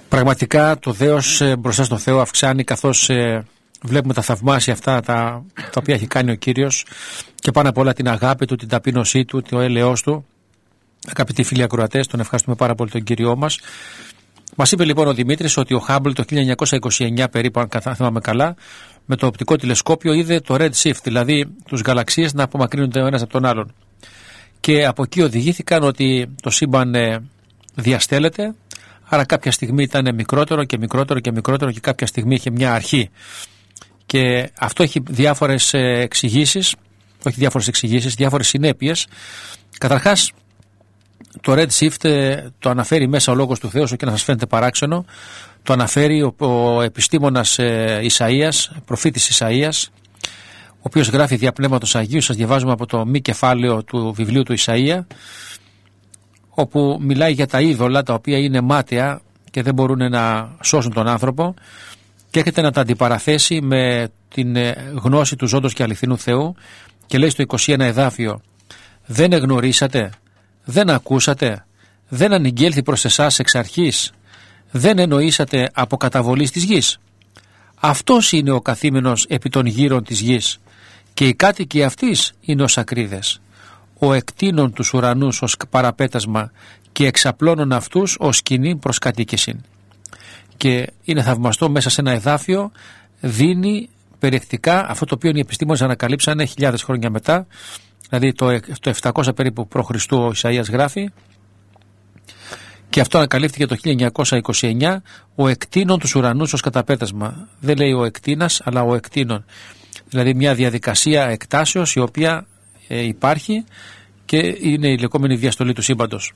Πραγματικά το δέος μπροστά στον Θεό αυξάνει, καθώς βλέπουμε τα θαυμάσια αυτά τα οποία έχει κάνει ο Κύριος, και πάνω απ' όλα την αγάπη του, την ταπείνωσή του, το έλεος του. Αγαπητοί φίλοι ακροατές, τον ευχαριστούμε πάρα πολύ τον Κύριό μας. Μας είπε λοιπόν ο Δημήτρης ότι ο Χάμπλ το 1929 περίπου, αν θυμάμαι καλά, με το οπτικό τηλεσκόπιο είδε το Red Shift, δηλαδή τους γαλαξίες να απομακρύνονται ο ένας από τον άλλον. Και από εκεί οδηγήθηκαν ότι το σύμπαν διαστέλλεται, άρα κάποια στιγμή ήταν μικρότερο και μικρότερο και μικρότερο και κάποια στιγμή είχε μια αρχή. Και αυτό έχει διάφορες εξηγήσεις, όχι διάφορες εξηγήσεις, διάφορες συνέπειες. Καταρχάς, το Red Shift το αναφέρει μέσα ο Λόγος του Θεού, όσο και να σας φαίνεται παράξενο. Το αναφέρει ο επιστήμονας Ισαΐας, προφήτης Ισαΐας, ο οποίος γράφει δια Πνεύματος Αγίου. Σας διαβάζουμε από το μη κεφάλαιο του βιβλίου του Ισαΐα, όπου μιλάει για τα είδωλα τα οποία είναι μάταια και δεν μπορούν να σώσουν τον άνθρωπο, και έρχεται να τα αντιπαραθέσει με την γνώση του ζώντος και αληθινού Θεού, και λέει στο 21 εδάφιο: «Δεν εγνωρίσατε, δεν ακούσατε, δεν ανηγγέλθη προς εσάς εξ αρχής, δεν εννοήσατε από καταβολής της γης. Αυτός είναι ο καθήμενος επί των γύρων της γης, και οι κάτοικοι αυτής είναι ως ακρίδες. Ο εκτείνων τους ουρανούς ως παραπέτασμα, και εξαπλώνων αυτούς ως σκηνή προς κατοίκησιν». Και είναι θαυμαστό, μέσα σε ένα εδάφιο δίνει περιεκτικά αυτό το οποίο οι επιστήμονες ανακαλύψανε χιλιάδες χρόνια μετά, δηλαδή το 700 περίπου π.Χ. ο Ισαΐας γράφει, και αυτό ανακαλύφθηκε το 1929, ο εκτείνων τους ουρανούς ως καταπέτασμα. Δεν λέει ο εκτείνας, αλλά ο εκτείνων. Δηλαδή μια διαδικασία εκτάσεως η οποία υπάρχει και είναι η λεγόμενη διαστολή του σύμπαντος.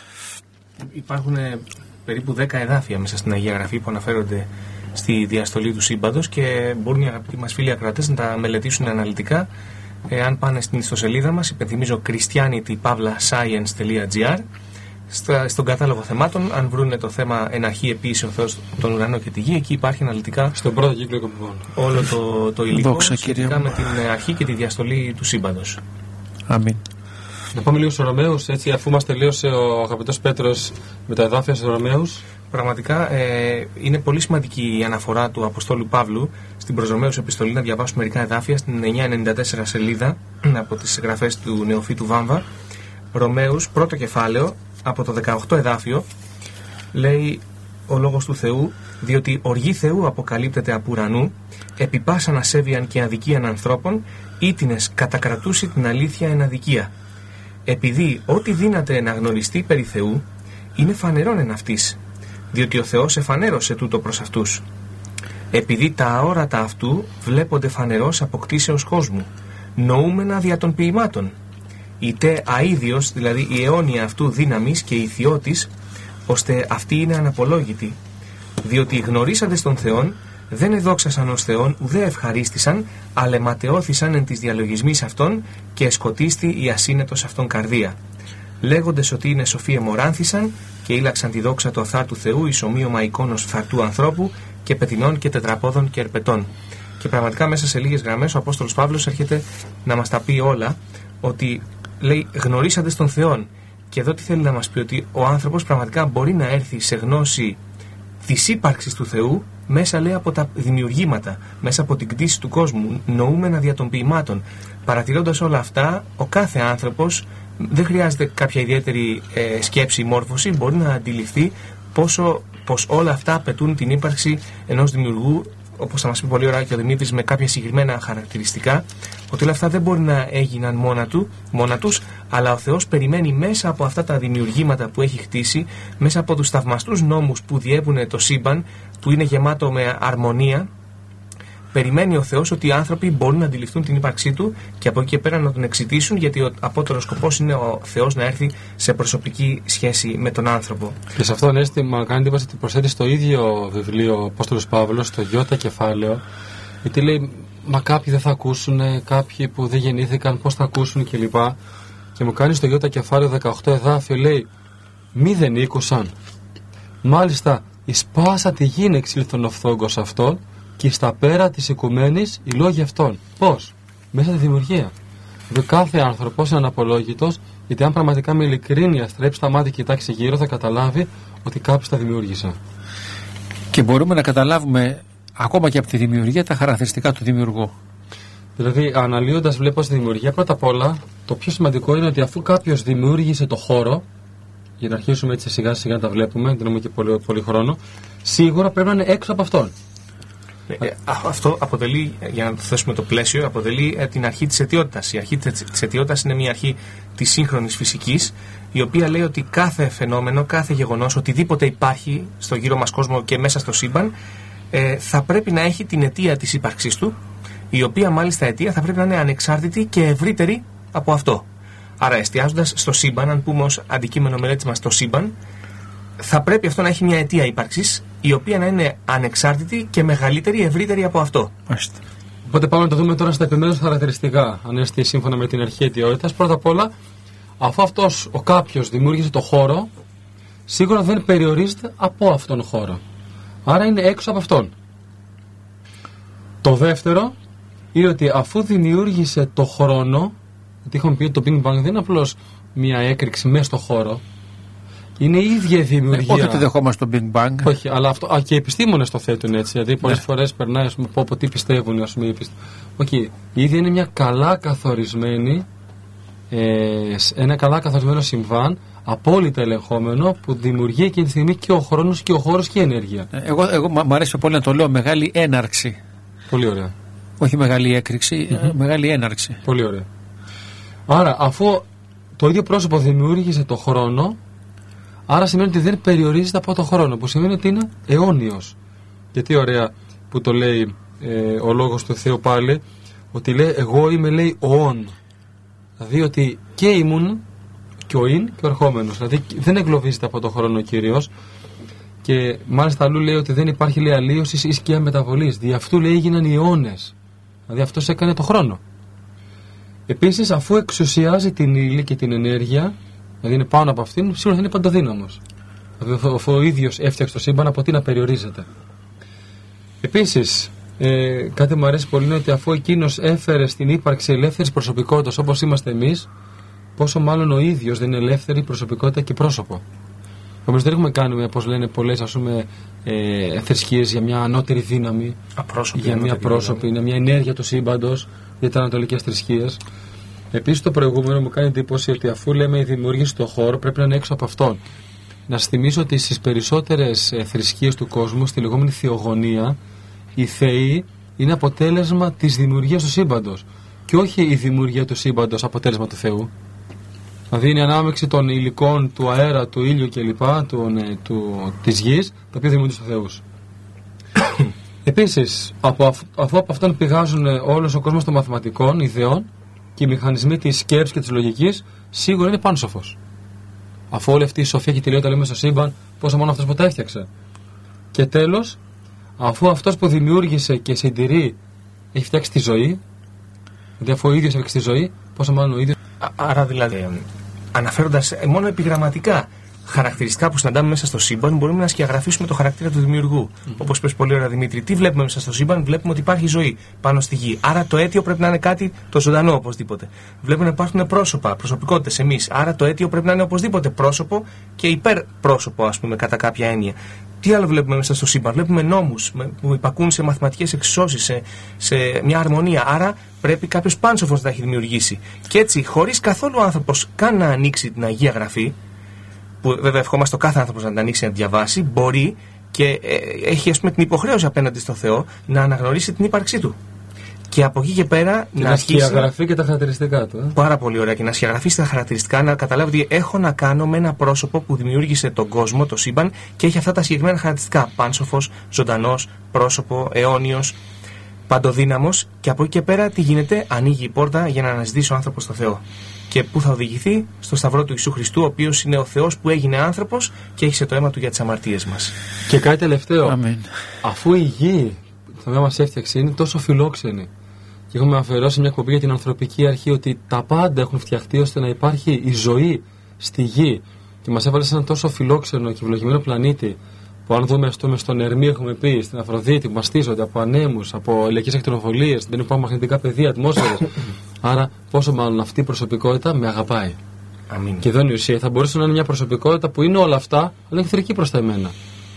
Υπάρχουν περίπου 10 εδάφια μέσα στην Αγία Γραφή που αναφέρονται στη διαστολή του σύμπαντος, και μπορούν οι αγαπητοί μας φίλοι ακροατές να τα μελετήσουν αναλυτικά. Αν πάνε στην ιστοσελίδα μας, υπενθυμίζω christianity-science.gr, στον κατάλογο θεμάτων, αν βρουν το θέμα «Εν αρχή επίησε ο Θεός τον ουρανό και τη γη», εκεί υπάρχει αναλυτικά στον πρώτο κύκλο εκπομπών όλο το υλικό σχετικά με την αρχή και τη διαστολή του σύμπαντος. Αμήν. Να πάμε λίγο στους Ρωμαίους, έτσι, αφού μας τελείωσε ο αγαπητός Πέτρος με τα εδάφια στους Ρωμαίους. Πραγματικά είναι πολύ σημαντική η αναφορά του Αποστόλου Παύλου στην προς Ρωμαίους επιστολή. Να διαβάσουμε μερικά εδάφια στην 994 σελίδα από τις εγγραφές του Νεοφύτου Βάμβα. Ρωμαίους, πρώτο κεφάλαιο, από το 18 εδάφιο, λέει ο Λόγος του Θεού: «Διότι οργή Θεού αποκαλύπτεται από ουρανού, επί πάσαν ασέβειαν και αδικίαν ανθρώπων, ήτινες κατακρατούσι την αλήθεια εν αδικία. Επειδή ό,τι δύναται να γνωριστεί περί Θεού, είναι φανερόν εν αυτής, διότι ο Θεός εφανέρωσε τούτο προς αυτούς. Επειδή τα αόρατα αυτού βλέπονται φανερώς αποκτήσεως κόσμου, νοούμενα δια των ποιημάτων. Είτε αίδιος, δηλαδή η αιώνια αυτού δύναμης και ηθιώτης, ώστε αυτή είναι αναπολόγητη. Διότι γνωρίσαντες τον Θεόν, δεν εδόξασαν ως Θεόν, ουδέ ευχαρίστησαν, αλλά ματαιώθησαν εν της διαλογισμής αυτών, και εσκοτίστη η ασύνετος αυτών καρδία. Λέγοντες ότι είναι σοφοί εμοράνθησαν, και ήλαξαν τη δόξα του αθάρτου Θεού εις ομοίωμα εικόνος φθαρτού ανθρώπου, και πετεινών και τετραπόδων και ερπετών. Και πραγματικά μέσα σε λίγες γραμμές ο Απόστολος Παύλος έρχεται να μας τα πει όλα, ότι λέει γνωρίσαντες τον Θεόν. Και εδώ τι θέλει να μας πει? Ότι ο άνθρωπος πραγματικά μπορεί να έρθει σε γνώση της ύπαρξης του Θεού μέσα, λέει, από τα δημιουργήματα, μέσα από την κτήση του κόσμου, νοούμενα δια των ποιημάτων. Παρατηρώντας όλα αυτά, ο κάθε άνθρωπος δεν χρειάζεται κάποια ιδιαίτερη σκέψη ή μόρφωση, μπορεί να αντιληφθεί πως όλα αυτά απαιτούν την ύπαρξη ενός δημιουργού, όπως θα μας πει πολύ ωραία και ο Δημήτρης, με κάποια συγκεκριμένα χαρακτηριστικά, ότι όλα αυτά δεν μπορεί να έγιναν μόνα τους, αλλά ο Θεός περιμένει μέσα από αυτά τα δημιουργήματα που έχει χτίσει, μέσα από τους θαυμαστούς νόμους που διέπουν το σύμπαν, που είναι γεμάτο με αρμονία, περιμένει ο Θεός ότι οι άνθρωποι μπορούν να αντιληφθούν την ύπαρξή του και από εκεί και πέρα να τον εξητήσουν, γιατί ο απότερος σκοπός είναι ο Θεός να έρθει σε προσωπική σχέση με τον άνθρωπο. Και σε αυτό, Ανέστη, μου κάνει εντύπωση ότι προσθέτει στο ίδιο βιβλίο ο Απόστολος Παύλος, στο Ιώτα κεφάλαιο, γιατί λέει, μα κάποιοι δεν θα ακούσουν, κάποιοι που δεν γεννήθηκαν, πώς θα ακούσουν κλπ. Και μου κάνει στο Ιώτα κεφάλαιο 18 εδάφιο, λέει, μη δεν ήκουσαν. Μάλιστα, εις πάσα τη γη εξήλθον ο φθόγκος αυτών, και στα πέρα της οικουμένης οι λόγοι αυτών. Πώς? Μέσα στη δημιουργία. Δηλαδή κάθε άνθρωπος είναι αναπολόγητος, γιατί αν πραγματικά με ειλικρίνεια στρέψει τα μάτια και κοιτάξει γύρω, θα καταλάβει ότι κάποιος τα δημιούργησε. Και μπορούμε να καταλάβουμε ακόμα και από τη δημιουργία τα χαρακτηριστικά του δημιουργού. Δηλαδή, αναλύοντας, βλέποντας τη δημιουργία, πρώτα απ' όλα, το πιο σημαντικό είναι ότι αφού κάποιος δημιούργησε το χώρο, για να αρχίσουμε έτσι σιγά σιγά να τα βλέπουμε, δεν έχουμε και πολύ χρόνο, σίγουρα πρέπει να είναι έξω από αυτόν. Αυτό αποτελεί, για να το θέσουμε το πλαίσιο, αποτελεί την αρχή της αιτιότητας. Η αρχή της αιτιότητας είναι μια αρχή της σύγχρονης φυσικής, η οποία λέει ότι κάθε φαινόμενο, κάθε γεγονός, οτιδήποτε υπάρχει στο γύρο μας κόσμο και μέσα στο σύμπαν, θα πρέπει να έχει την αιτία της ύπαρξής του, η οποία μάλιστα αιτία θα πρέπει να είναι ανεξάρτητη και ευρύτερη από αυτό. Άρα, εστιάζοντας στο σύμπαν, αν πούμε ως αντικείμενο μελέτης μας το σύμπαν, θα πρέπει αυτό να έχει μια αιτία ύπαρξης, η οποία να είναι ανεξάρτητη και μεγαλύτερη, ευρύτερη από αυτό. Οπότε πάμε να το δούμε τώρα στα επιμέρους χαρακτηριστικά, αν είστε σύμφωνα με την αρχή αιτιότητας. Πρώτα απ' όλα, αφού αυτός ο κάποιος δημιούργησε το χώρο, σίγουρα δεν περιορίζεται από αυτόν τον χώρο. Άρα είναι έξω από αυτόν. Το δεύτερο είναι ότι αφού δημιούργησε το χρόνο, γιατί είχαμε πει ότι το Big Bang δεν είναι απλώς μια έκρηξη μέσα στο χώρο, είναι η ίδια η δημιουργία. Όχι ότι δεχόμαστε το Big Bang. Όχι, αλλά αυτό, και οι επιστήμονες το θέτουν έτσι. Δηλαδή, πολλές φορές περνάει, ας πούμε, από τι πιστεύουν, ας πούμε, όχι, η ίδια είναι μια καλά καθορισμένη, ένα καλά καθορισμένο συμβάν, απόλυτα ελεγχόμενο, που δημιουργεί εκείνη τη στιγμή και ο χρόνος και ο χώρος και η ενέργεια. Εγώ μου αρέσει πολύ να το λέω μεγάλη έναρξη. Πολύ ωραία. Όχι μεγάλη έκρηξη, μεγάλη έναρξη. Πολύ ωραία. Άρα, αφού το ίδιο πρόσωπο δημιούργησε το χρόνο, άρα σημαίνει ότι δεν περιορίζεται από το χρόνο, που σημαίνει ότι είναι αιώνιος. Και τι ωραία που το λέει ο λόγος του Θεού πάλι, ότι λέει εγώ είμαι, λέει, οόν. Δηλαδή ότι και ήμουν και ο ειν και ο ερχόμενος. Δηλαδή δεν εγκλωβίζεται από το χρόνο ο Κύριος. Και μάλιστα αλλού λέει ότι δεν υπάρχει, λέει, αλλίωση ή σκιά μεταβολής. Δι' αυτού, λέει, έγιναν οι αιώνες. Δηλαδή αυτός έκανε το χρόνο. Επίσης, αφού εξουσιάζει την ύλη και την ενέργεια, δηλαδή είναι πάνω από αυτήν, σίγουρα θα είναι παντοδύναμος. Δηλαδή αφού ο ίδιος έφτιαξε το σύμπαν, από τι να περιορίζεται. Επίσης, κάτι που μου αρέσει πολύ είναι ότι αφού εκείνος έφερε στην ύπαρξη ελεύθερης προσωπικότητας όπως είμαστε εμείς, πόσο μάλλον ο ίδιος δεν είναι ελεύθερη προσωπικότητα και πρόσωπο. Όμως δεν έχουμε κάνει, όπως λένε πολλές, ας πούμε, θρησκείες για μια ανώτερη δύναμη, για μια πρόσωπη, είναι μια ενέργεια του σύμπαντος, για τις ανατολικές θρησκείες. Επίσης, το προηγούμενο μου κάνει εντύπωση ότι αφού λέμε η δημιουργία στο χώρο, πρέπει να είναι έξω από αυτόν. Να σας θυμίσω ότι στις περισσότερες θρησκείες του κόσμου, στη λεγόμενη θεογονία, οι θεοί είναι αποτέλεσμα της δημιουργίας του σύμπαντος. Και όχι η δημιουργία του σύμπαντος αποτέλεσμα του Θεού. Δηλαδή είναι η ανάμειξη των υλικών, του αέρα, του ήλιου κλπ. Της γης, τα οποία δημιουργούνται στους θεούς. Επίσης, αφού από αυτόν πηγάζουν όλος ο κόσμος των μαθηματικών, ιδεών και οι μηχανισμοί της σκέψης και της λογικής, σίγουρα είναι πάνσοφος. Αφού όλη αυτή η σοφία και η τελειότητα λέμε στο σύμπαν, πόσο μόνο αυτός που τα έφτιαξε. Και τέλος, αφού αυτός που δημιούργησε και συντηρεί έχει φτιάξει τη ζωή, δηλαδή αφού ο ίδιος έφτιαξε τη ζωή, πόσο μάλλον ο ίδιος. Άρα δηλαδή, αναφέροντας μόνο επιγραμματικά χαρακτηριστικά που συναντάμε μέσα στο σύμπαν, μπορούμε να σκιαγραφίσουμε το χαρακτήρα του δημιουργού. Όπως πες πολύ ωραία, Δημήτρη, τι βλέπουμε μέσα στο σύμπαν? Βλέπουμε ότι υπάρχει ζωή πάνω στη γη. Άρα το αίτιο πρέπει να είναι κάτι το ζωντανό οπωσδήποτε. Βλέπουμε να υπάρχουν πρόσωπα, προσωπικότητες εμείς. Άρα το αίτιο πρέπει να είναι οπωσδήποτε πρόσωπο και υπερπρόσωπο, ας πούμε, κατά κάποια έννοια. Τι άλλο βλέπουμε μέσα στο σύμπαν? Βλέπουμε νόμους που υπακούν σε μαθηματικές εξισώσεις, σε μια αρμονία. Άρα πρέπει κάποιος πάνσοφος να τα έχει δημιουργήσει. Και έτσι, χωρίς καθόλου ο άνθρωπος καν να ανοίξει την Αγία Γραφή, που βέβαια ευχόμαστε ο κάθε άνθρωπος να την ανοίξει να τη διαβάσει, μπορεί και έχει, ας πούμε, την υποχρέωση απέναντι στον Θεό να αναγνωρίσει την ύπαρξή του. Και από εκεί και πέρα και να σκιαγραφεί και τα χαρακτηριστικά του. Πάρα πολύ ωραία. Και να σκιαγραφεί τα χαρακτηριστικά, να καταλάβει ότι έχω να κάνω με ένα πρόσωπο που δημιούργησε τον κόσμο, το σύμπαν, και έχει αυτά τα συγκεκριμένα χαρακτηριστικά. Πάνσοφος, ζωντανός, πρόσωπο, αιώνιος, παντοδύναμος. Και από εκεί και πέρα τι γίνεται? Ανοίγει η πόρτα για να αναζητήσει ο άνθρωπος τον Θεό. Και πού θα οδηγηθεί? Στο σταυρό του Ιησού Χριστού, ο οποίος είναι ο Θεός που έγινε άνθρωπος και έχισε το αίμα του για τις αμαρτίες μας. Και κάτι τελευταίο. Αμήν. Αφού η γη, το οποίο μας έφτιαξε, είναι τόσο φιλόξενη, και έχουμε αφιερώσει μια εκπομπή για την ανθρωπική αρχή, ότι τα πάντα έχουν φτιαχτεί ώστε να υπάρχει η ζωή στη γη, και μας έβαλε σε έναν τόσο φιλόξενο και ευλογημένο πλανήτη, που αν δούμε στον Ερμή, έχουμε πει, στην Αφροδίτη, που μαστίζονται από ανέμους, από ηλιακές ακτινοβολίες, δεν υπάρχουν μαγνητικά πεδία, ατμόσφαιρες. Άρα, πόσο μάλλον αυτή η προσωπικότητα με αγαπάει. Αμήν. Και εδώ είναι η ουσία. Θα μπορούσε να είναι μια προσωπικότητα που είναι όλα αυτά, αλλά είναι εχθρική προς τα εμένα.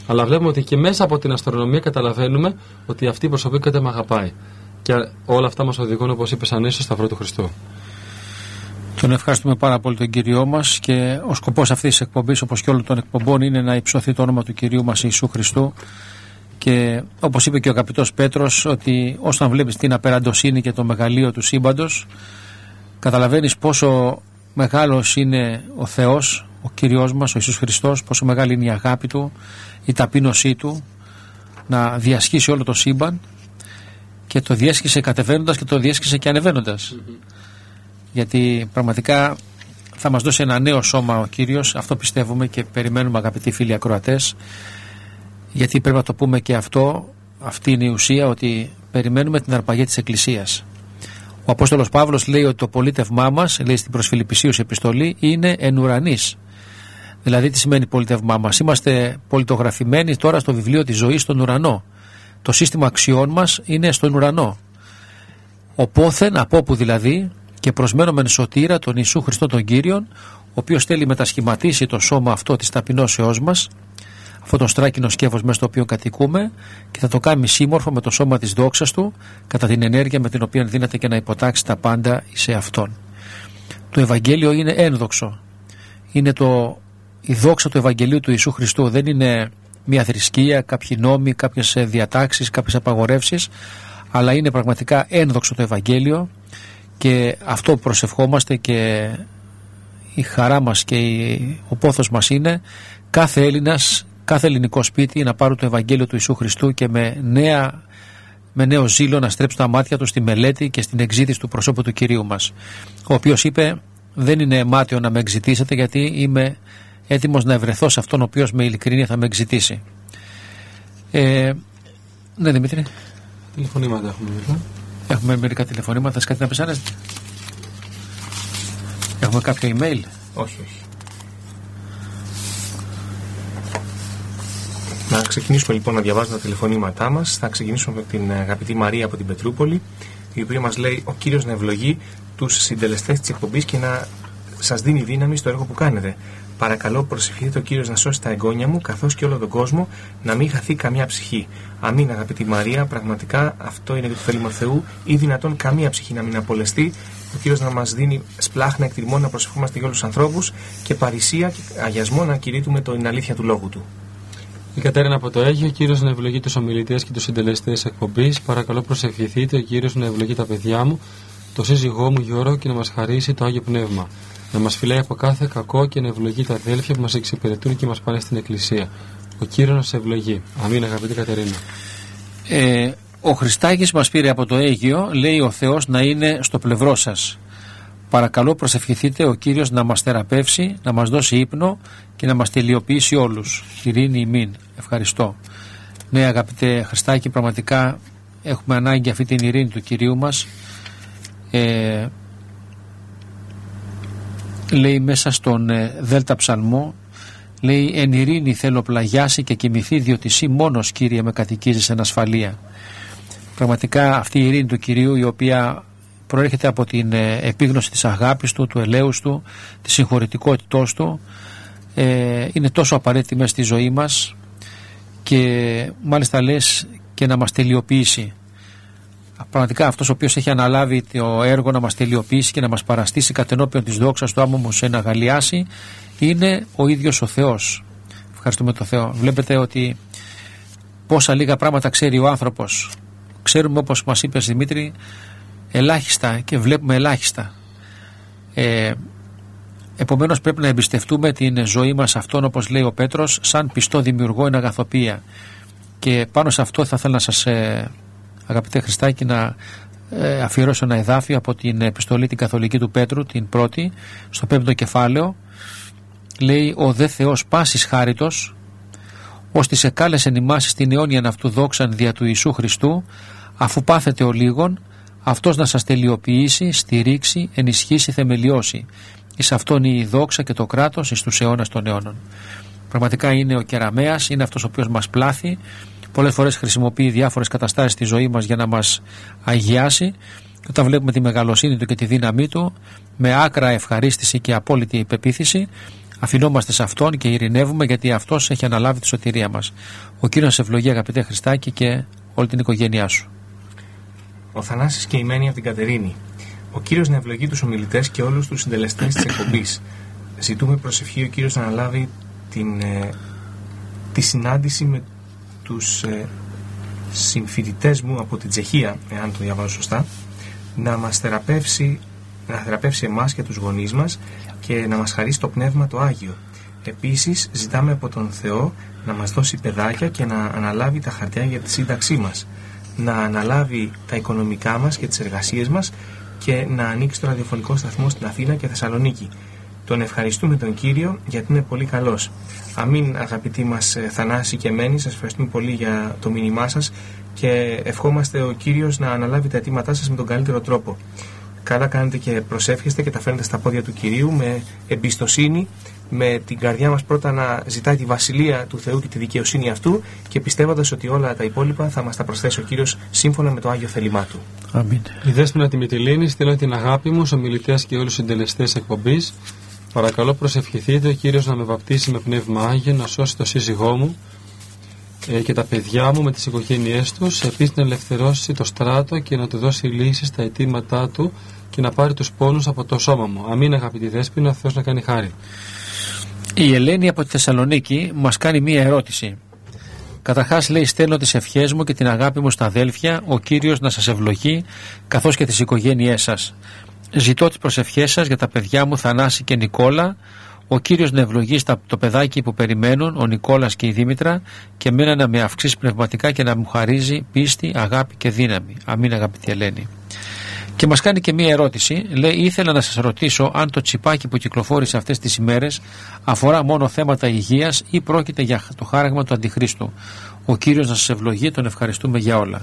Αλλά βλέπουμε ότι και μέσα από την αστρονομία καταλαβαίνουμε ότι αυτή η προσωπικότητα με αγαπάει. Και όλα αυτά μας οδηγούν, όπως είπες, ανέσως στο Σταυρό του Χριστού. Τον ευχαριστούμε πάρα πολύ τον Κύριό μας, και ο σκοπός αυτής της εκπομπής, όπως και όλων των εκπομπών, είναι να υψωθεί το όνομα του Κυρίου μας Ιησού Χριστού. Και όπως είπε και ο αγαπητός Πέτρος, ότι όταν βλέπεις την απεραντοσύνη και το μεγαλείο του σύμπαντος, καταλαβαίνεις πόσο μεγάλος είναι ο Θεός, ο Κύριος μας, ο Ιησούς Χριστός, πόσο μεγάλη είναι η αγάπη Του, η ταπείνωσή Του να διασχίσει όλο το σύμπαν, και το διέσχισε κατεβαίνοντας και το διέσχισε και ανεβαίνοντας. Γιατί πραγματικά θα μας δώσει ένα νέο σώμα ο Κύριος, αυτό πιστεύουμε και περιμένουμε, αγαπητοί φίλοι ακροατές, γιατί πρέπει να το πούμε και αυτό, αυτή είναι η ουσία, ότι περιμένουμε την αρπαγή της Εκκλησίας. Ο Απόστολος Παύλος λέει ότι το πολίτευμά μας, λέει στην προς Φιλιππισίους επιστολή, είναι εν ουρανής. Δηλαδή τι σημαίνει πολίτευμά μας? Είμαστε πολιτογραφημένοι τώρα στο βιβλίο της ζωής στον ουρανό. Το σύστημα αξιών μας είναι στον ουρανό. Οπόθεν, από όπου δηλαδή, και προσμένομεν σωτήρα τον Ιησού Χριστό τον Κύριον, ο οποίος θέλει μετασχηματίσει το σώμα αυτό της ταπεινώσεώς μας, αυτό το στράκινο σκεύος μέσα στο οποίο κατοικούμε, και θα το κάνει σύμμορφο με το σώμα της δόξας Του, κατά την ενέργεια με την οποία δύναται και να υποτάξει τα πάντα σε Αυτόν. Το Ευαγγέλιο είναι ένδοξο. Είναι η δόξα του Ευαγγελίου του Ιησού Χριστού. Δεν είναι μια θρησκεία, κάποιοι νόμοι, κάποιες διατάξεις, κάποιες απαγορεύσεις, αλλά είναι πραγματικά ένδοξο το Ευαγγέλιο, και αυτό που προσευχόμαστε, και η χαρά μας και ο πόθος μας είναι κάθε Έλληνας, κάθε ελληνικό σπίτι να πάρουν το Ευαγγέλιο του Ιησού Χριστού και με νέο ζήλο να στρέψουν τα μάτια του στη μελέτη και στην εξήτηση του προσώπου του Κυρίου μας, ο οποίος είπε: δεν είναι αιμάτιο να με εξητήσετε, γιατί είμαι έτοιμος να ευρεθώ σε αυτόν ο οποίος με ειλικρίνεια θα με εξητήσει. Ναι, Δημήτρη. Τηλεφωνήματα έχουμε μετά. Έχουμε μερικά τηλεφωνήματα. Θες κάτι να πεις, Άνεστη? Έχουμε κάποιο email? Όχι. Να ξεκινήσουμε λοιπόν να διαβάζουμε τα τηλεφωνήματά μας. Θα ξεκινήσουμε με την αγαπητή Μαρία από την Πετρούπολη, η οποία μας λέει: ο Κύριος να ευλογεί τους συντελεστές της εκπομπής και να σας δίνει δύναμη στο έργο που κάνετε. Παρακαλώ, προσευχηθείτε ο Κύριος να σώσει τα εγγόνια μου, καθώς και όλο τον κόσμο, να μην χαθεί καμιά ψυχή. Αμήν, αγαπητή Μαρία, πραγματικά αυτό είναι και το θέλημα Θεού, ή δυνατόν καμία ψυχή να μην απολεστεί. Ο Κύριος να μας δίνει σπλάχνα εκτιμών να προσευχόμαστε για όλους τους ανθρώπους, και παρησία και αγιασμό να κηρύττουμε την αλήθεια του λόγου Του. Η Κατέρινα από το Αίγυο: ο Κύριος να ευλογεί τους ομιλητές και τους συντελεστές εκπομπής. Παρακαλώ, προσευχηθείτε ο Κύριος να ευλογεί τα παιδιά μου, το σύζυγό μου Γιώργο, και να μας χαρίσει το Άγιο Πνεύμα. Να μας φυλάει από κάθε κακό και να ευλογεί τα αδέλφια που μας εξυπηρετούν και μας πάνε στην Εκκλησία. Ο Κύριος να σε ευλογεί. Αμήν, αγαπητή Κατερίνα. Ο Χριστάκης μας πήρε από το Αίγυο, λέει: ο Θεός να είναι στο πλευρό σας. Παρακαλώ, προσευχηθείτε ο Κύριος να μας θεραπεύσει, να μας δώσει ύπνο και να μας τελειοποιήσει όλους. Ειρήνη ημίν. Ευχαριστώ. Ναι, αγαπητέ Χριστάκη, πραγματικά έχουμε ανάγκη αυτή την ειρήνη του Κυρίου μας. Λέει μέσα στον Δέλτα Ψαλμό, λέει: εν ειρήνη θέλω πλαγιάσει και κοιμηθεί, διότι εσύ μόνος, Κύριε, με κατοικίζεις εν ασφαλεία. Πραγματικά αυτή η ειρήνη του Κυρίου, η οποία προέρχεται από την επίγνωση της αγάπης Του, του ελέους Του, της συγχωρητικότητός Του, είναι τόσο απαραίτητη μέσα στη ζωή μας, και μάλιστα λες και να μας τελειοποιήσει. Πραγματικά αυτός ο οποίος έχει αναλάβει το έργο να μας τελειοποιήσει και να μας παραστήσει κατ' ενώπιον της δόξας Του, άμμο σε να αγαλιάσει, είναι ο ίδιος ο Θεός. Ευχαριστούμε τον Θεό. Βλέπετε ότι πόσα λίγα πράγματα ξέρει ο άνθρωπος. Ξέρουμε, όπως μας είπες, Δημήτρη, ελάχιστα, και βλέπουμε ελάχιστα. Επομένως πρέπει να εμπιστευτούμε την ζωή μας αυτόν, όπως λέει ο Πέτρος, σαν πιστό δημιουργό εν αγαθοποιία. Και πάνω σε αυτό θα ήθελα να σας, αγαπητέ Χριστάκη, να αφιερώσω ένα εδάφιο από την επιστολή την καθολική του Πέτρου, την πρώτη, στο 5ο κεφάλαιο. Λέει: ο δε Θεός πάσης χάριτος, ως τις εκάλεσεν ημάς στην αιώνιαν αυτού δόξαν δια του Ιησού Χριστού, αφού πάθετε ο λίγον, αυτός να σας τελειοποιήσει, στηρίξει, ενισχύσει, θεμελιώσει. Εις αυτόν η δόξα και το κράτος εις τους αιώνας των αιώνων. Πραγματικά είναι ο κεραμέας, είναι αυτός ο οποίος μας πλάθει. Πολλές φορές χρησιμοποιεί διάφορες καταστάσεις στη ζωή μας για να μας αγιάσει, και όταν βλέπουμε τη μεγαλοσύνη Του και τη δύναμή Του, με άκρα ευχαρίστηση και απόλυτη υπεποίθηση, Αφινόμαστε σε Αυτόν και ειρηνεύουμε, γιατί Αυτός έχει αναλάβει τη σωτηρία μας. Ο Κύριος σε ευλογεί, αγαπητέ Χριστάκη, και όλη την οικογένειά σου. Ο Θανάσης και η Μένη από την Κατερίνη. Ο Κύριος να ευλογεί τους ομιλητές και όλους τους συντελεστές της εκπομπής. Ζητούμε προσευχή ο Κύριος να αναλάβει τη συνάντηση με τους συμφοιτητές μου από την Τσεχία, εάν το διαβάζω σωστά, να θεραπεύσει εμάς και τους γονείς μας και να μας χαρίσει το Πνεύμα το Άγιο. Επίσης ζητάμε από τον Θεό να μας δώσει παιδάκια και να αναλάβει τα χαρτιά για τη σύνταξή μας, να αναλάβει τα οικονομικά μας και τις εργασίες μας και να ανοίξει το ραδιοφωνικό σταθμό στην Αθήνα και Θεσσαλονίκη. Τον ευχαριστούμε τον Κύριο γιατί είναι πολύ καλός. Αμήν, αγαπητοί μας Θανάση και Μένη, σας ευχαριστούμε πολύ για το μήνυμά σας και ευχόμαστε ο Κύριος να αναλάβει τα αιτήματά σας με τον καλύτερο τρόπο. Καλά κάνετε και προσεύχεστε και τα φέρνετε στα πόδια του Κυρίου με εμπιστοσύνη, με την καρδιά μας πρώτα να ζητάει τη βασιλεία του Θεού και τη δικαιοσύνη αυτού και πιστεύοντας ότι όλα τα υπόλοιπα θα μας τα προσθέσει ο Κύριος σύμφωνα με το Άγιο θέλημά του. Αμήν. Η Δέσποινα τη Μυτιλήνη, στέλνω την αγάπη μου στους ομιλητές και όλους τους συντελεστές εκπομπής. Παρακαλώ προσευχηθείτε ο Κύριος να με βαπτίσει με πνεύμα Άγιο, να σώσει το σύζυγό μου και τα παιδιά μου με τις οικογένειές τους, επίσης να ελευθερώσει το στράτο και να του δώσει λύσεις στα αιτήματά του και να πάρει τους πόνους από το σώμα μου. Αμήν, αγαπητή Δέσποινα, ο Θεός να κάνει χάρη. Η Ελένη από τη Θεσσαλονίκη μας κάνει μία ερώτηση. Καταρχάς λέει: στέλνω τις ευχές μου και την αγάπη μου στα αδέλφια, ο Κύριος να σας ευλογεί καθώς και τις οικογένειές σας. Ζητώ τις προσευχές σας για τα παιδιά μου Θανάση και Νικόλα, ο Κύριος να ευλογεί το παιδάκι που περιμένουν, ο Νικόλας και η Δήμητρα, και εμένα να με αυξήσει πνευματικά και να μου χαρίζει πίστη, αγάπη και δύναμη. Αμήν, αγαπητή Ελένη. Και μας κάνει και μία ερώτηση. Λέει: ήθελα να σας ρωτήσω αν το τσιπάκι που κυκλοφόρησε αυτές τις ημέρες αφορά μόνο θέματα υγείας ή πρόκειται για το χάραγμα του Αντιχρίστου. Ο Κύριος να σας ευλογεί, τον ευχαριστούμε για όλα.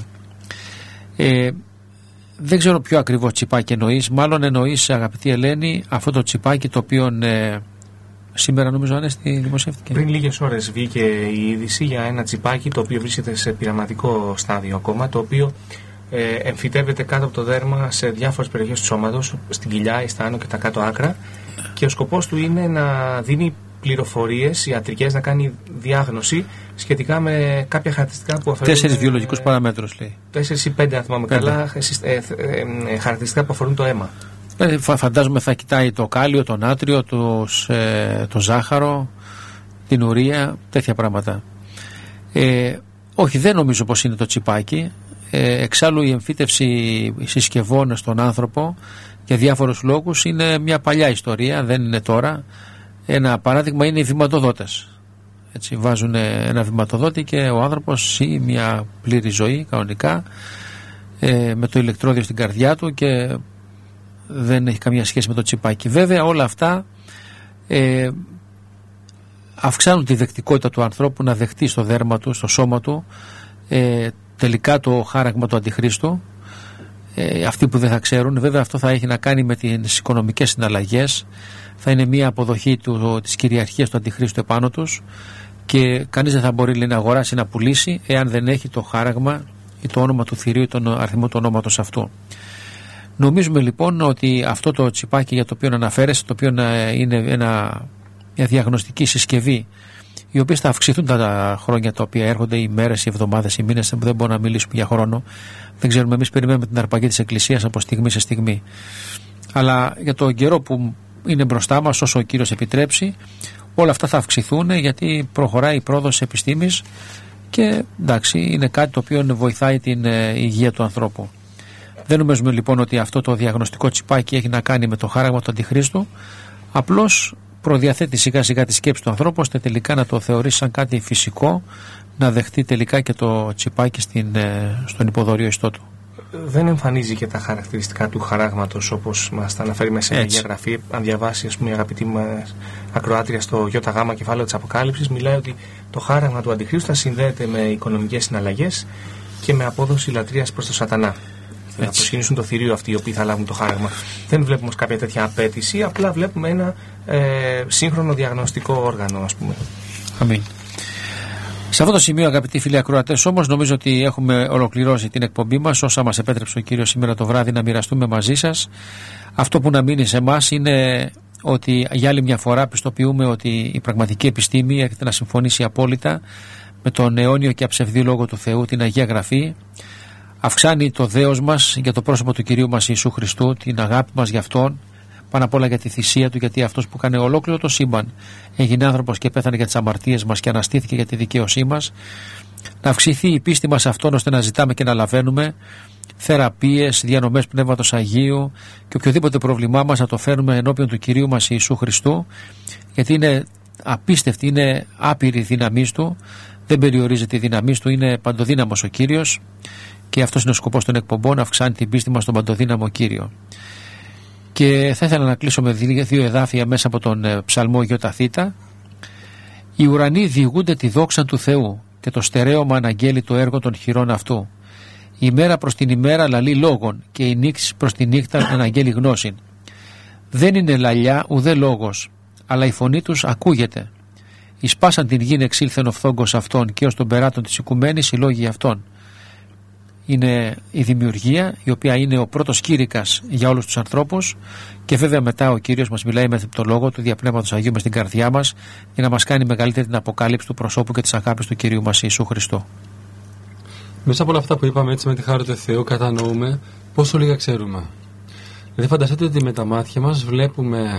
Δεν ξέρω ποιο ακριβώς τσιπάκι εννοείς. Μάλλον εννοείς, αγαπητή Ελένη, αυτό το τσιπάκι το οποίο σήμερα νομίζω Ανέστη δημοσιεύτηκε. Πριν λίγες ώρες βγήκε η είδηση για ένα τσιπάκι το οποίο βρίσκεται σε πειραματικό στάδιο ακόμα, το οποίο εμφυτεύεται κάτω από το δέρμα σε διάφορες περιοχές του σώματος, στην κοιλιά, στα άνω και τα κάτω άκρα, και ο σκοπός του είναι να δίνει πληροφορίες ιατρικές, να κάνει διάγνωση σχετικά με κάποια χαρακτηριστικά που αφορούν. 4 βιολογικούς παραμέτρους λέει. 4 ή 5, αν θυμάμαι καλά, χαρακτηριστικά που αφορούν το αίμα. Φαντάζομαι θα κοιτάει το κάλιο, το νάτριο, το ζάχαρο, την ουρία, τέτοια πράγματα. Όχι, δεν νομίζω πως είναι το τσιπάκι. Εξάλλου η εμφύτευση συσκευών στον άνθρωπο για διάφορους λόγους είναι μια παλιά ιστορία, δεν είναι τώρα. Ένα παράδειγμα είναι οι βηματοδότες. Έτσι, βάζουν ένα βηματοδότη και ο άνθρωπος ζει μια πλήρη ζωή κανονικά με το ηλεκτρόδιο στην καρδιά του και δεν έχει καμία σχέση με το τσιπάκι. Βέβαια όλα αυτά αυξάνουν τη δεκτικότητα του ανθρώπου να δεχτεί στο δέρμα του, στο σώμα του τελικά το χάραγμα του Αντιχρίστου. Αυτοί που δεν θα ξέρουν, βέβαια αυτό θα έχει να κάνει με τις οικονομικές συναλλαγές, θα είναι μια αποδοχή της κυριαρχίας του Αντιχρίστου επάνω τους και κανείς δεν θα μπορεί να αγοράσει ή να πουλήσει εάν δεν έχει το χάραγμα ή το όνομα του θηρίου ή τον αριθμό του ονόματος αυτού. Νομίζουμε λοιπόν ότι αυτό το τσιπάκι για το οποίο αναφέρεσαι, το οποίο είναι μια διαγνωστική συσκευή, οι οποίες θα αυξηθούν τα χρόνια τα οποία έρχονται, οι μέρες, οι εβδομάδες, οι μήνες, δεν μπορούμε να μιλήσουμε για χρόνο. Δεν ξέρουμε, εμείς περιμένουμε την αρπαγή της Εκκλησίας από στιγμή σε στιγμή. Αλλά για τον καιρό που είναι μπροστά μας, όσο ο Κύριος επιτρέψει, όλα αυτά θα αυξηθούν γιατί προχωράει η πρόοδος της επιστήμης και εντάξει, είναι κάτι το οποίο βοηθάει την υγεία του ανθρώπου. Δεν νομίζουμε λοιπόν ότι αυτό το διαγνωστικό τσιπάκι έχει να κάνει με το χάραγμα του Αντιχρίστου, απλώς προδιαθέτει σιγά σιγά τη σκέψη του ανθρώπου ώστε τελικά να το θεωρήσει σαν κάτι φυσικό, να δεχτεί τελικά και το τσιπάκι στον υποδόριο ιστό του. Δεν εμφανίζει και τα χαρακτηριστικά του χαράγματος όπως μας τα αναφέρει μέσα σε μια διαγραφή. Αν διαβάσει, η αγαπητή μας ακροάτρια στο ΙΓ κεφάλαιο της Αποκάλυψης, μιλάει ότι το χάραγμα του Αντιχρίστου θα συνδέεται με οικονομικές συναλλαγές και με απόδοση λατρείας προς τον Σατανά. Να προσκυνήσουν το θηρίο αυτοί οι οποίοι θα λάβουν το χάραγμα. Δεν βλέπουμε όμως κάποια τέτοια απέτηση, απλά βλέπουμε ένα σύγχρονο διαγνωστικό όργανο, ας πούμε. Αμήν. Σε αυτό το σημείο, αγαπητοί φίλοι ακροατές, όμως, νομίζω ότι έχουμε ολοκληρώσει την εκπομπή μας, όσα μας επέτρεψε ο Κύριος σήμερα το βράδυ να μοιραστούμε μαζί σας. Αυτό που να μείνει σε εμάς είναι ότι για άλλη μια φορά πιστοποιούμε ότι η πραγματική επιστήμη έρχεται να συμφωνήσει απόλυτα με τον αιώνιο και αψευδή Λόγο του Θεού, την Αγία Γραφή, αυξάνει το δέος μας για το πρόσωπο του Κυρίου μας Ιησού Χριστού, την αγάπη μας για Αυτόν, πάνω απ' όλα για τη θυσία Του, γιατί αυτός που κάνει ολόκληρο το σύμπαν έγινε άνθρωπος και πέθανε για τις αμαρτίες μας και αναστήθηκε για τη δικαίωσή μας, να αυξηθεί η πίστη μας σε Αυτόν ώστε να ζητάμε και να λαβαίνουμε θεραπείες, διανομές Πνεύματος Αγίου και οποιοδήποτε πρόβλημά μας να το φέρνουμε ενώπιον του Κυρίου μας Ιησού Χριστού, γιατί είναι απίστευτη, είναι άπειρη η δύναμή Του, δεν περιορίζεται η δύναμή Του, είναι παντοδύναμος ο Κύριος και αυτός είναι ο σκοπός των εκπομπών, να αυξάνει την πίστη μας στον παντοδύναμο Κύριο. Και θα ήθελα να κλείσω με δύο εδάφια μέσα από τον ψαλμό ΙΘ. Οι ουρανοί διηγούνται τη δόξα του Θεού και το στερέωμα αναγγέλει το έργο των χειρών Αυτού. Η μέρα προς την ημέρα λαλεί λόγων και η νύχτα προς τη νύχτα αναγγέλει γνώσιν. Δεν είναι λαλιά ουδέ λόγος, αλλά η φωνή τους ακούγεται. Εις πάσαν την γην εξήλθεν ο φθόγκος αυτών και ως τον περάτων της οικουμένης οι λόγοι αυτών. Είναι η δημιουργία, η οποία είναι ο πρώτος κήρυκας για όλους τους ανθρώπους, και βέβαια μετά ο Κύριος μας μιλάει με το Λόγο του δια Πνεύματος Αγίου μες στην καρδιά μας για να μας κάνει μεγαλύτερη την αποκάλυψη του προσώπου και της αγάπης του Κυρίου μας Ιησού Χριστού. Μέσα από όλα αυτά που είπαμε, έτσι με τη χάρη του Θεού κατανοούμε πόσο λίγα ξέρουμε. Δηλαδή φανταστείτε ότι με τα μάτια μας βλέπουμε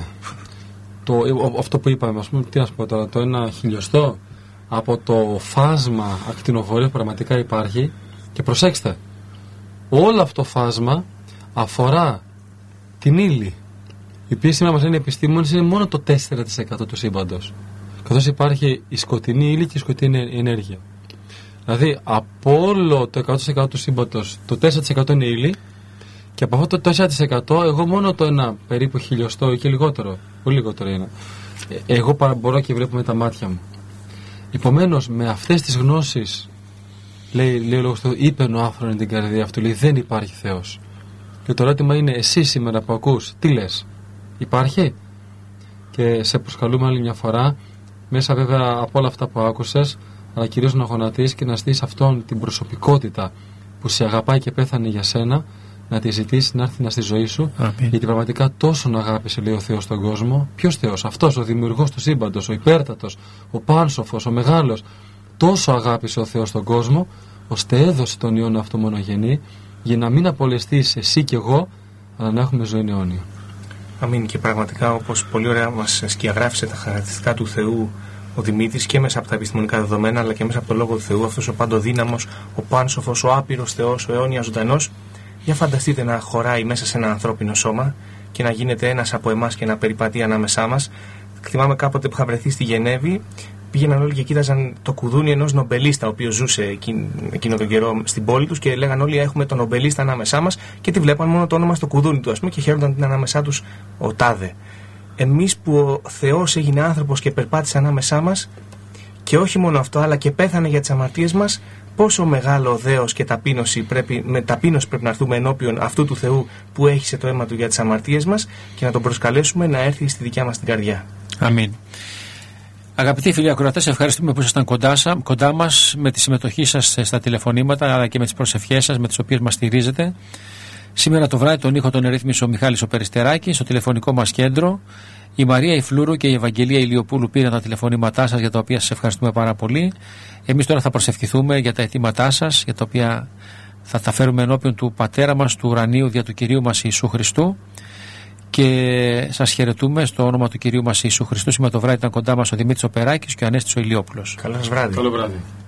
αυτό που είπαμε, ας πούμε, τι να σου πω τώρα, το 1/1000 από το φάσμα ακτινοφορίας που πραγματικά υπάρχει. Και προσέξτε, όλο αυτό το φάσμα αφορά την ύλη, η οποία σήμερα μας λένε οι επιστήμονες είναι μόνο το 4% του σύμπαντος, καθώς υπάρχει η σκοτεινή ύλη και η σκοτεινή ενέργεια. Δηλαδή από όλο το 100% του σύμπαντος το 4% είναι ύλη, και από αυτό το 4% εγώ μόνο το ένα περίπου χιλιοστό ή και λιγότερο, πολύ λιγότερο είναι, εγώ μπορώ και βλέπω με τα μάτια μου. Επομένως με αυτές τις γνώσεις, λέει ο Λόγος του Θεού, είπε ο άφρονεν την καρδία αυτού, λέει δεν υπάρχει Θεός. Και το ερώτημα είναι, εσύ σήμερα που ακούς, τι λες, υπάρχει? Και σε προσκαλούμε άλλη μια φορά, μέσα βέβαια από όλα αυτά που άκουσες, αλλά κυρίως να γονατίσεις και να στήσεις αυτόν την προσωπικότητα που σε αγαπάει και πέθανε για σένα, να τη ζητήσεις να έρθει να στη ζωή σου. Γιατί πραγματικά τόσον αγάπησε, λέει ο Θεός τον κόσμο. Ποιος Θεός? Αυτός ο δημιουργός του σύμπαντος, ο υπέρτατος, ο πάνσοφος, ο μεγάλος. Τόσο αγάπησε ο Θεός τον κόσμο, ώστε έδωσε τον Υιόν αυτό μονογενή, για να μην απολεστείς εσύ και εγώ, αλλά να έχουμε ζωή αιώνια. Αμήν. Και πραγματικά, όπως πολύ ωραία μας σκιαγράφησε τα χαρακτηριστικά του Θεού ο Δημήτρης, και μέσα από τα επιστημονικά δεδομένα, αλλά και μέσα από το Λόγο του Θεού, αυτός ο παντοδύναμος, ο πάνσοφος, ο άπειρος Θεός, ο αιώνιας ζωντανός. Για φανταστείτε να χωράει μέσα σε ένα ανθρώπινο σώμα και να γίνεται ένας από εμάς και να περιπατεί ανάμεσά μας. Θυμάμαι κάποτε που είχα βρεθεί στη Γενέβη, πήγαιναν όλοι και κοίταζαν το κουδούνι ενός νομπελίστα, ο οποίος ζούσε εκείνο τον καιρό στην πόλη τους, και λέγαν όλοι έχουμε τον νομπελίστα ανάμεσά μας, και τη βλέπαν μόνο το όνομα στο κουδούνι του, ας πούμε, και χαίρονταν την ανάμεσά τους ο τάδε. Εμείς που ο Θεός έγινε άνθρωπος και περπάτησε ανάμεσά μας, και όχι μόνο αυτό, αλλά και πέθανε για τις αμαρτίες μας, πόσο μεγάλο δέος και με ταπείνωση πρέπει να έρθουμε ενώπιον αυτού του Θεού που έχισε το αίμα του για τις αμαρτίες μας, και να τον προσκαλέσουμε να έρθει στη δικιά μας την καρδιά. Αμήν. Αγαπητοί φίλοι ακροατές, ευχαριστούμε που ήσασταν κοντά μας με τη συμμετοχή σας στα τηλεφωνήματα, αλλά και με τις προσευχές σας με τις οποίες μας στηρίζετε. Σήμερα το βράδυ τον ήχο τον ερρύθμισε ο Μιχάλης ο Περιστεράκης, στο τηλεφωνικό μας κέντρο. Η Μαρία Ιφλούρου και η Ευαγγελία Ηλιοπούλου πήραν τα τηλεφωνήματά σας, για τα οποία σας ευχαριστούμε πάρα πολύ. Εμείς τώρα θα προσευχηθούμε για τα αιτήματά σας, για τα οποία θα τα φέρουμε ενώπιον του Πατέρα μας του ουρανίου δια του Κυρίου μας Ιησού Χριστού. Και σας χαιρετούμε στο όνομα του Κυρίου μας Ιησού Χριστού. Σήμερα το βράδυ ήταν κοντά μας ο Δημήτρης ο Περάκης και ο Ανέστης ο Ηλιόπουλος. Καλό σας βράδυ. Καλό βράδυ.